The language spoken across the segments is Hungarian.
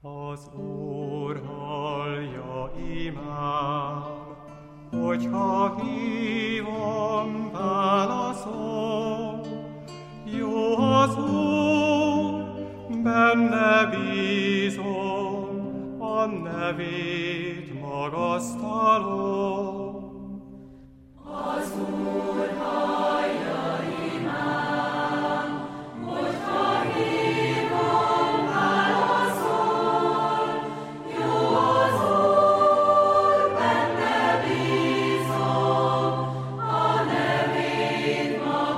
Az Úr hallja imám, hogyha hívom, válaszol. Jó az Úr, benne bízom, a nevét magasztalom. Az Úr hallja imám, hogyha hívom, válaszol. Jó az Úr, benne bízom, a nevét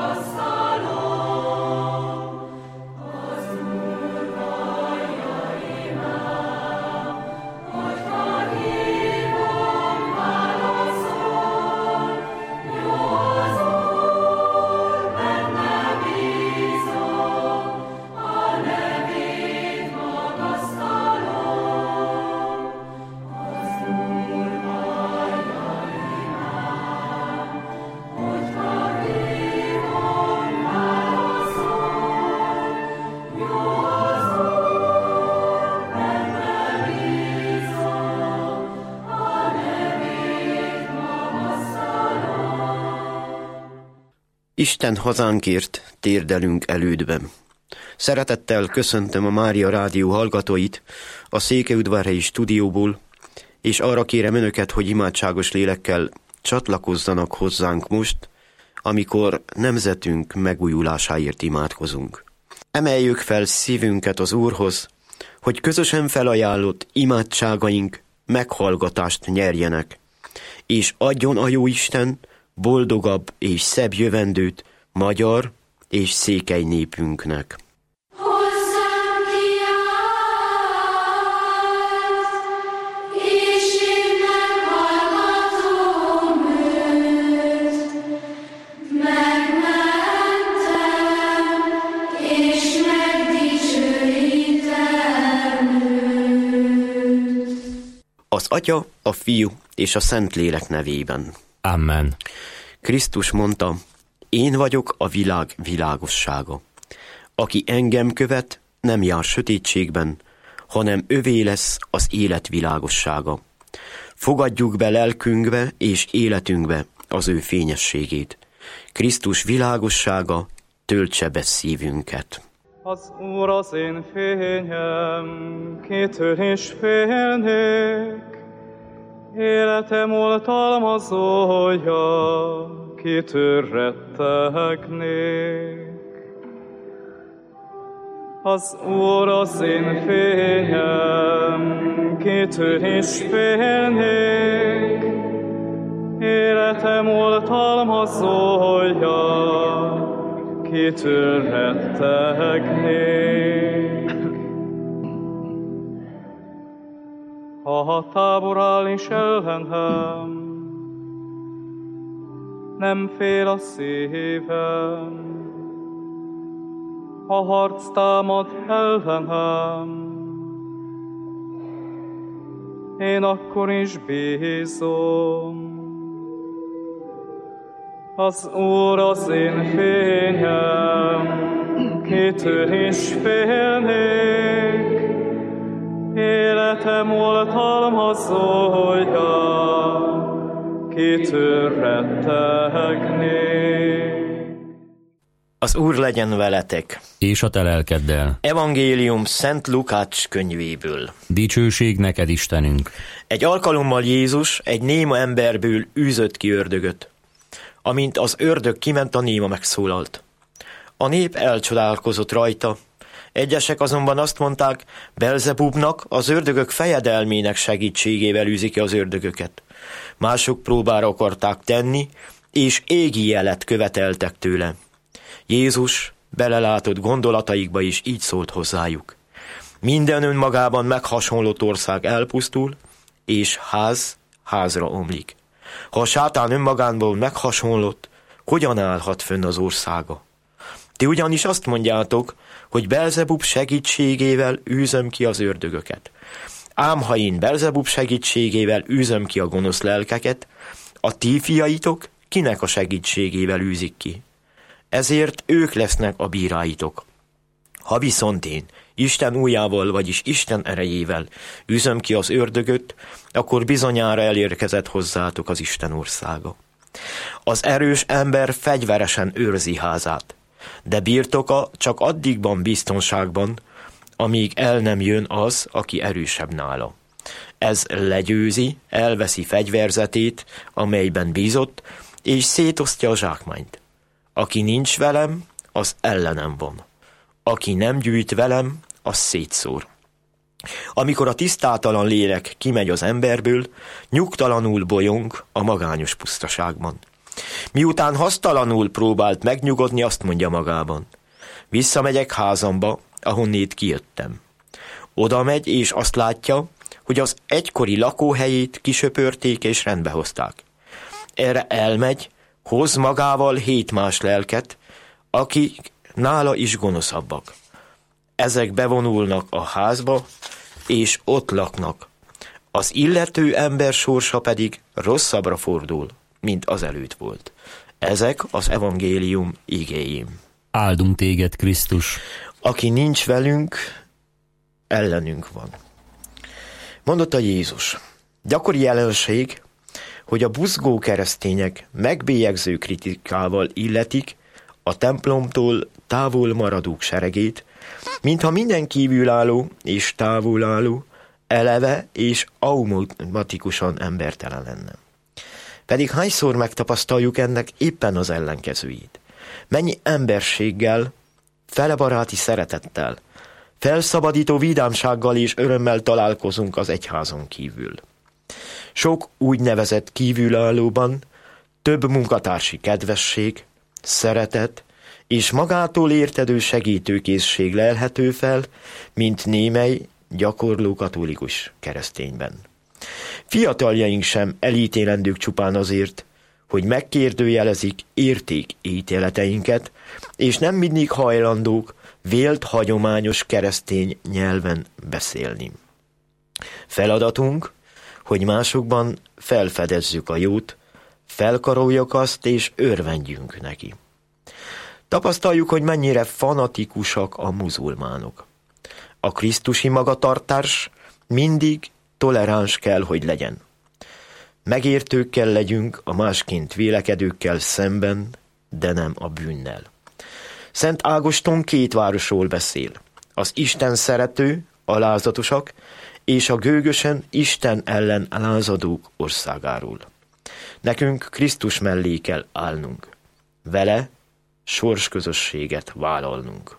magasztalom. Az Úr hallja imám, hogyha hívom, válaszol. Jó az Úr, benne bízom, a nevét magasztalom. Az Úr hallja imám, hogyha hívom, válaszol. Jó az Úr, benne bízom, a nevét magasztalom. Isten hazánkért térdelünk elődben. Szeretettel köszöntöm a Mária Rádió hallgatóit a Székelyudvarhelyi stúdióból, és arra kérem önöket, hogy imádságos lélekkel csatlakozzanak hozzánk most, amikor nemzetünk megújulásáért imádkozunk. Emeljük fel szívünket az Úrhoz, hogy közösen felajánlott imádságaink meghallgatást nyerjenek, és adjon a Jóisten boldogabb és szebb jövendőt magyar és székely népünknek. Hozzám kiállt, és én meghallgatom őt. Megmentem, és megdicsőítem őt. Az Atya, a Fiú és a Szentlélek nevében. Amen. Krisztus mondta, én vagyok a világ világossága. Aki engem követ, nem jár sötétségben, hanem övé lesz az élet világossága. Fogadjuk be lelkünkbe és életünkbe az ő fényességét. Krisztus világossága töltse be szívünket. Az Úr az én fényem, kitől is félnék. Életem oltalmazója, kitől rettegnék. Az Úr az én fényem, kitől is félnék. Életem oltalmazója, kitől rettegnék. Ha tábor áll is ellenem, nem fél a szívem. Ha harc támad ellenem, én akkor is bízom. Az Úr az én fényem, kitől is félnék. Életem oltalmazója, kitől rettegnék. Az Úr legyen veletek. És a te lelkeddel. Evangélium Szent Lukács könyvéből. Dicsőség neked, Istenünk. Egy alkalommal Jézus egy néma emberből űzött ki ördögöt. Amint az ördög kiment, a néma megszólalt. A nép elcsodálkozott rajta. Egyesek azonban azt mondták, Belzebubnak, az ördögök fejedelmének segítségével űzi ki az ördögöket. Mások próbára akarták tenni, és égi jelet követeltek tőle. Jézus belelátott gondolataikba, és így szólt hozzájuk. Minden önmagában meghasonlott ország elpusztul, és ház házra omlik. Ha a sátán önmagánból meghasonlott, hogyan állhat fönn az országa? Ti ugyanis azt mondjátok, hogy Belzebub segítségével űzöm ki az ördögöket. Ám ha én Belzebub segítségével űzöm ki a gonosz lelkeket, a ti fiaitok kinek a segítségével űzik ki? Ezért ők lesznek a bíráitok. Ha viszont én Isten ujjával, vagyis Isten erejével üzöm ki az ördögöt, akkor bizonyára elérkezett hozzátok az Isten országa. Az erős ember fegyveresen őrzi házát, de birtoka csak addig van biztonságban, amíg el nem jön az, aki erősebb nála. Ez legyőzi, elveszi fegyverzetét, amelyben bízott, és szétosztja a zsákmányt. Aki nincs velem, az ellenem van. Aki nem gyűjt velem, az szétszór. Amikor a tisztátalan lélek kimegy az emberből, nyugtalanul bolyong a magányos pusztaságban. Miután hasztalanul próbált megnyugodni, azt mondja magában: visszamegyek házamba, ahonnét kijöttem. Oda megy, és azt látja, hogy az egykori lakóhelyét kisöpörték és rendbehozták. Erre elmegy, hoz magával 7 más lelket, akik nála is gonoszabbak. Ezek bevonulnak a házba, és ott laknak. Az illető ember sorsa pedig rosszabbra fordul, mint az előtt volt. Ezek az evangélium igéim. Áldunk téged, Krisztus. Aki nincs velünk, ellenünk van. Mondotta Jézus: gyakori jelenség, hogy a buzgó keresztények megbélyegző kritikával illetik a templomtól távol maradók seregét, mintha minden kívülálló és távolálló eleve és automatikusan embertelen lenne. Pedig hányszor megtapasztaljuk ennek éppen az ellenkezőjét. Mennyi emberséggel, felebaráti szeretettel, felszabadító vidámsággal és örömmel találkozunk az egyházon kívül. Sok úgynevezett kívülállóban több munkatársi kedvesség, szeretet és magától értető segítőkészség lelhető fel, mint némely gyakorló katolikus keresztényben. Fiataljaink sem elítélendők csupán azért, hogy megkérdőjelezik értékítéleteinket, és nem mindig hajlandók vélt hagyományos keresztény nyelven beszélni. Feladatunk, hogy másokban felfedezzük a jót, felkaroljuk azt és örvendjünk neki. Tapasztaljuk, hogy mennyire fanatikusak a muzulmánok. A krisztusi magatartás mindig toleráns kell, hogy legyen. Megértőkkel legyünk a másként vélekedőkkel szemben, de nem a bűnnel. Szent Ágoston 2 városról beszél: az Isten szerető, alázatosak, és a gőgösen Isten ellen lázadók országáról. Nekünk Krisztus mellé kell állnunk, vele sorsközösséget vállalnunk.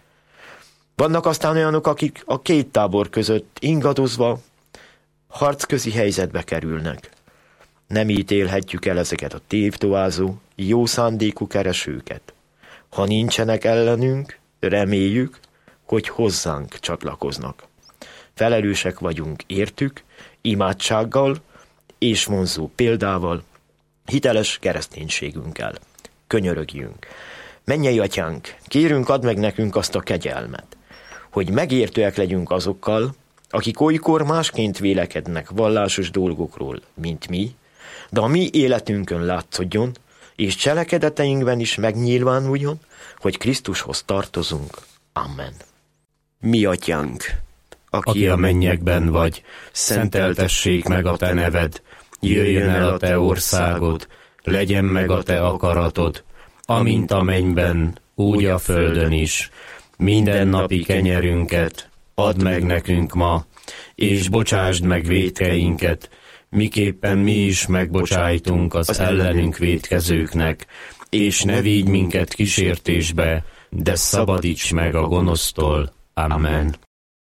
Vannak aztán olyanok, akik a 2 tábor között ingadozva harcközi helyzetbe kerülnek. Nem ítélhetjük el ezeket a tévtoázó, jó szándékú keresőket. Ha nincsenek ellenünk, reméljük, hogy hozzánk csatlakoznak. Felelősek vagyunk értük, imádsággal és vonzó példával, hiteles kereszténységünkkel. Könyörögjünk. Mennyei Atyánk, kérünk, add meg nekünk azt a kegyelmet, hogy megértőek legyünk azokkal, akik olykor másként vélekednek vallásos dolgokról, mint mi, de a mi életünkön látszódjon, és cselekedeteinkben is megnyilvánuljon, hogy Krisztushoz tartozunk. Amen. Mi Atyánk, Aki a mennyekben vagy, szenteltessék meg a te neved, jöjjön el a te országod, legyen meg a te akaratod, amint a mennyben, úgy a földön is. Mindennapi kenyerünket add meg nekünk ma, és bocsásd meg vétkeinket, miképpen mi is megbocsájtunk az ellenünk vétkezőknek, és ne vigy minket kísértésbe, de szabadíts meg a gonosztól. Amen.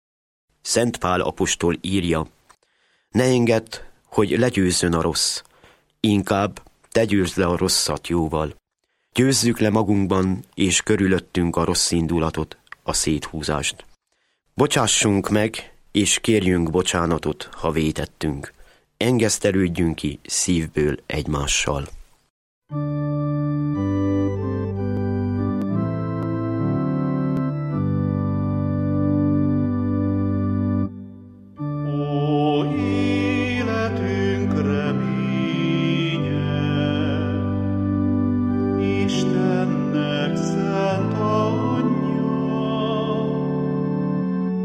Szent Pál apostol írja: ne engedd, hogy legyőzzön a rossz, inkább te győzd le a rosszat jóval. Győzzük le magunkban és körülöttünk a rossz indulatot, a széthúzást. Bocsássunk meg, és kérjünk bocsánatot, ha vétettünk. Engesztelődjünk ki szívből egymással. Ó, életünk reménye, Istennek szent anyja,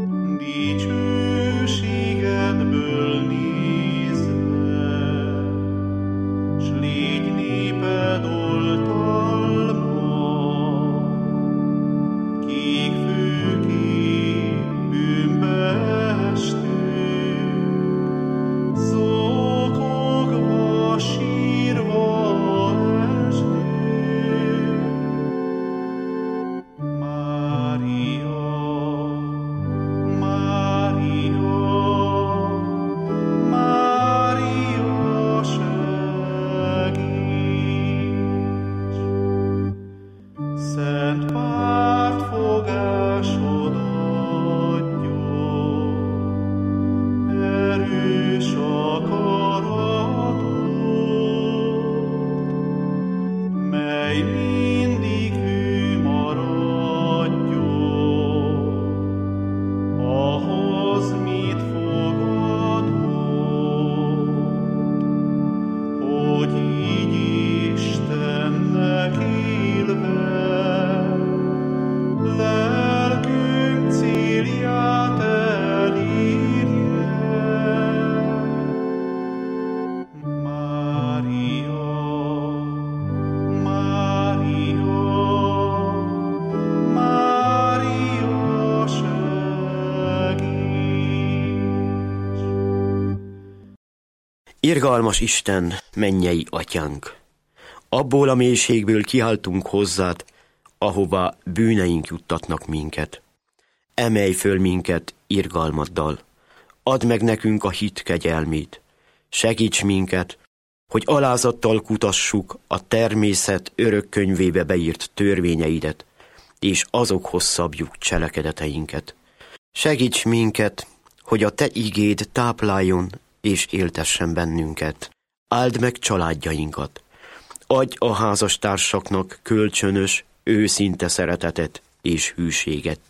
Irgalmas Isten, mennyei atyánk! Abból a mélységből kiáltunk hozzád, ahová bűneink juttatnak minket. Emelj föl minket irgalmaddal, add meg nekünk a hit kegyelmét. Segíts minket, hogy alázattal kutassuk a természet örök könyvébe beírt törvényeidet, és azokhoz szabjuk cselekedeteinket. Segíts minket, hogy a te igéd tápláljon és éltessen bennünket. Áld meg családjainkat. Adj a házastársaknak kölcsönös, őszinte szeretetet és hűséget.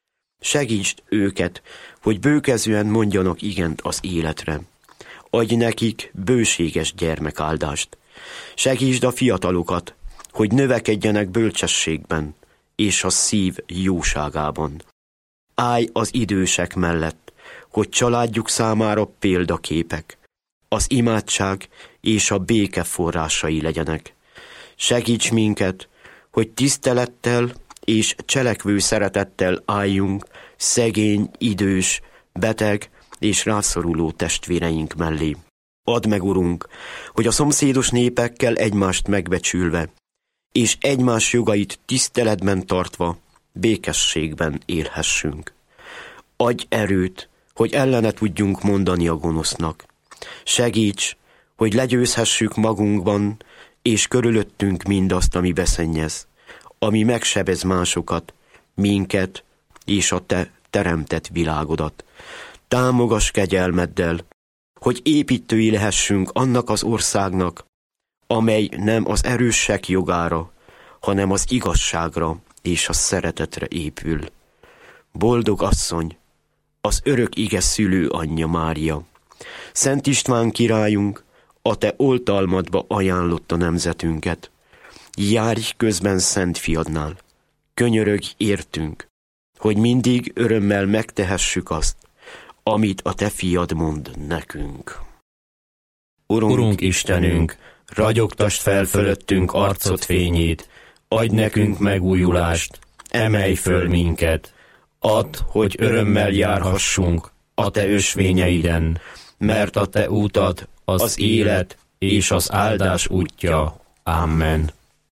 Segítsd őket, hogy bőkezűen mondjanak igent az életre. Adj nekik bőséges gyermekáldást. Segítsd a fiatalokat, hogy növekedjenek bölcsességben és a szív jóságában. Állj az idősek mellett, hogy családjuk számára példaképek, az imádság és a béke forrásai legyenek. Segíts minket, hogy tisztelettel és cselekvő szeretettel álljunk szegény, idős, beteg és rászoruló testvéreink mellé. Add meg, Urunk, hogy a szomszédos népekkel egymást megbecsülve, és egymás jogait tiszteletben tartva, békességben élhessünk. Adj erőt, hogy ellene tudjunk mondani a gonosznak. Segíts, hogy legyőzhessük magunkban és körülöttünk mindazt, ami beszennyez, ami megsebez másokat, minket és a te teremtett világodat. Támogass kegyelmeddel, hogy építői lehessünk annak az országnak, amely nem az erősek jogára, hanem az igazságra és a szeretetre épül. Boldog asszony, az örök ige szülő anyja Mária, Szent István királyunk, a te oltalmadba ajánlotta nemzetünket. Járj közben Szent Fiadnál, könyörögj értünk, hogy mindig örömmel megtehessük azt, amit a te fiad mond nekünk. Urunk Istenünk, ragyogtasd fel fölöttünk arcod fényét, adj nekünk megújulást, emelj föl minket, add, hogy örömmel járhassunk a te ösvényeiden, mert a te útad az élet és az áldás útja. Amen.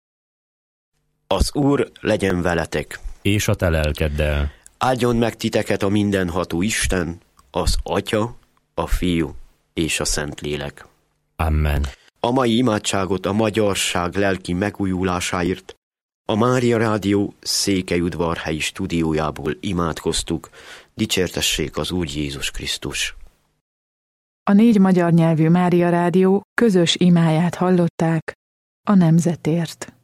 Az Úr legyen veletek, És a te lelkeddel. áldjon meg titeket a mindenható Isten, az Atya, a Fiú és a Szentlélek. Amen. A mai imádságot a magyarság lelki megújulásáért a Mária Rádió Székelyudvarhelyi stúdiójából imádkoztuk. Dicsértessék az Úr Jézus Krisztus! A 4 magyar nyelvű Mária Rádió közös imáját hallották a nemzetért.